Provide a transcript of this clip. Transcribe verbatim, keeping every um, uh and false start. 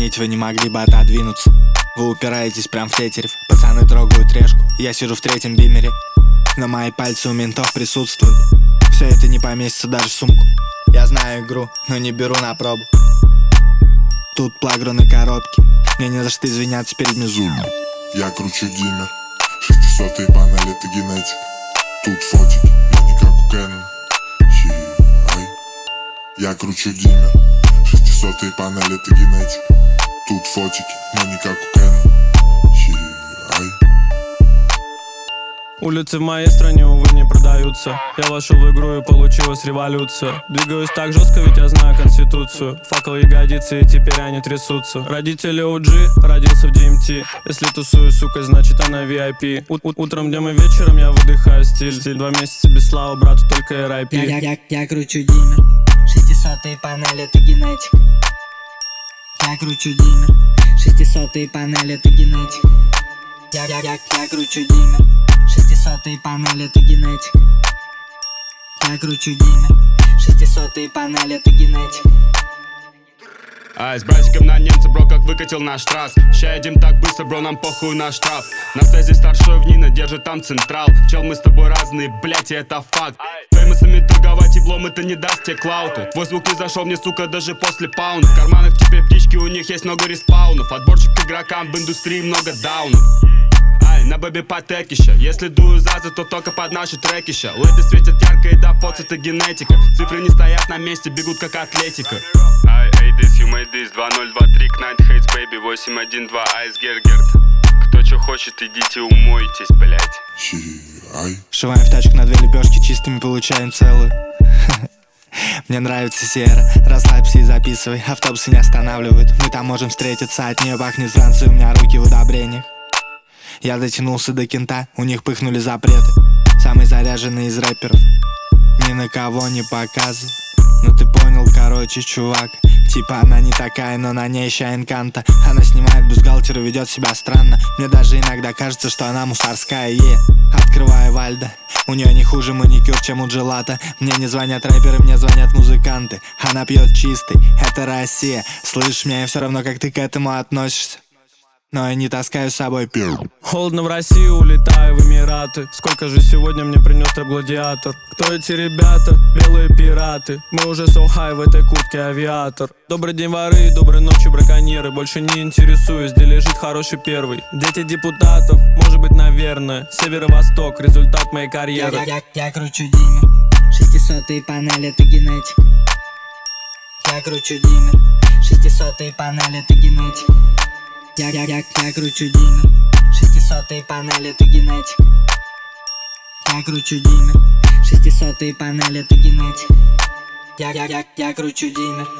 Заметь, вы не могли бы отодвинуться. Вы упираетесь прям в тетерев. Пацаны трогают решку, я сижу в третьем бимере. Но мои пальцы у ментов присутствуют. Все это не поместится даже в сумку. Я знаю игру, но не беру на пробу. Тут плагруны коробки, мне не за что извиняться перед Мизуми. Я кручу диммер, шестисотые панели, это генетика. Тут фотики, но не как у Кэнона. Ай. Я кручу диммер, шестисотые панели, это генетика. Тут фотики, но не как у Кэнона. Ай. Улицы в моей стране, увы, не продаются. Я вошел в игру и получилась революция. Двигаюсь так жестко, ведь я знаю конституцию. Факел ягодицы, и теперь они трясутся. Родители о джи, родился в ди эм ти. Если тусую, сука, значит она ви ай пи. У -у Утром, днем и вечером я выдыхаю стиль. Стиль два месяца без славы, брату только эр ай пи. Я, я, я, я кручу диммер, шестисотые панели, это генетика. Я кручу диммер, шестисотые панели, это генетика. Я, я, я, я кручу диммер, шестисотые панели, это генетика. Я кручу диммер, шестисотые панели, это генетика. Ай, с братиком на немца, бро, как выкатил наш трасс. Ща едем так быстро, бро, нам похуй на штраф. На связи старшой в Нина, держит там централ. Чел, мы с тобой разные, блять, и это факт. Феймосами торговать еблом, это не даст тебе клауты. Твой звук не зашел мне, сука, даже после паунда. В карманах теперь птички, у них есть много респаунов. Отборчик игрокам в индустрии много даунов. Ай, на бэби патекища. Если дую зазы, то только под наши трекища. Лэды светят ярко и да поц, это генетика. Цифры не стоят на месте, бегут как атлетика. Ай, эй, this, you made this. Два ноль два три, Knight Hates, baby. Восемь один два, Айс Гергерт. Кто чё хочет, идите умойтесь, блять. Ай. Вшиваем в тачку на две лепешки, чистыми получаем целую. Мне нравится сера, расслабься и записывай. Автобусы не останавливают, мы там можем встретиться. От нее пахнет Францией, у меня руки в удобрениях. Я дотянулся до кента, у них пыхнули запреты. Самый заряженный из рэперов, ни на кого не показывал. Ну ты понял, короче, чувак. Типа она не такая, но на ней ща инканта. Она снимает бюстгальтер и ведет себя странно. Мне даже иногда кажется, что она мусорская, е Открываю Вальдо, у нее не хуже маникюр, чем у Джелата. Мне не звонят рэперы, мне звонят музыканты. Она пьет чистый, это Россия. Слышишь, мне все равно, как ты к этому относишься, но я не таскаю с собой пиво. Холодно в Россию, улетаю в Эмираты. Сколько же сегодня мне принес трэп-гладиатор? Кто эти ребята? Белые пираты. Мы уже so high в этой куртке авиатор. Добрый день, воры, доброй ночи, браконьеры. Больше не интересуюсь, где лежит хороший первый. Дети депутатов, может быть, наверное. Северо-восток, результат моей карьеры. Я, я, я, я кручу диммер, шестисотые панели, это генетика. Я кручу диммер, шестисотые панели, это генетика. Я, я, я, я кручу диммер, шестисотые панели, это генетика. Я кручу диммер, шестисотые панели, это генетика. Я, я, я, я кручу диммер.